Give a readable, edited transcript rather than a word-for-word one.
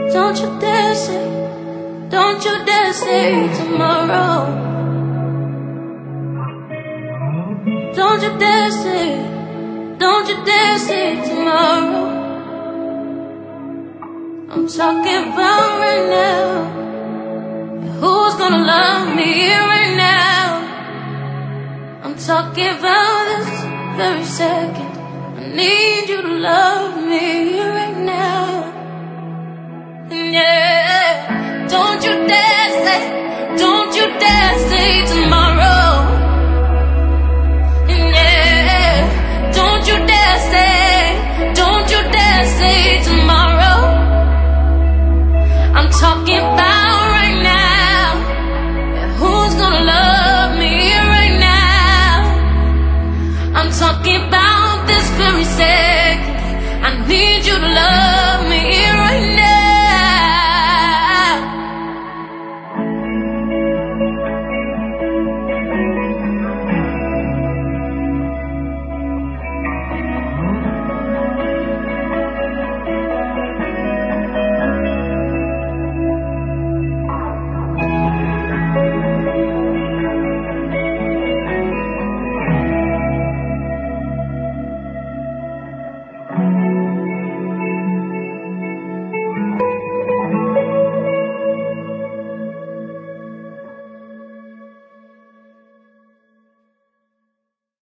Don't you dare say, don't you dare say tomorrow. Don't you dare say, don't you dare say tomorrow. I'm talking about right now. Who's gonna love me right now? I'm talking about this very second. I need you to love me right now. Yeah, don't you dare say, don't you dare say tomorrow. Yeah, don't you dare say, don't you dare say tomorrow. I'm talking about right now. Yeah, who's gonna love me right now? I'm talking about this very second. I need you to love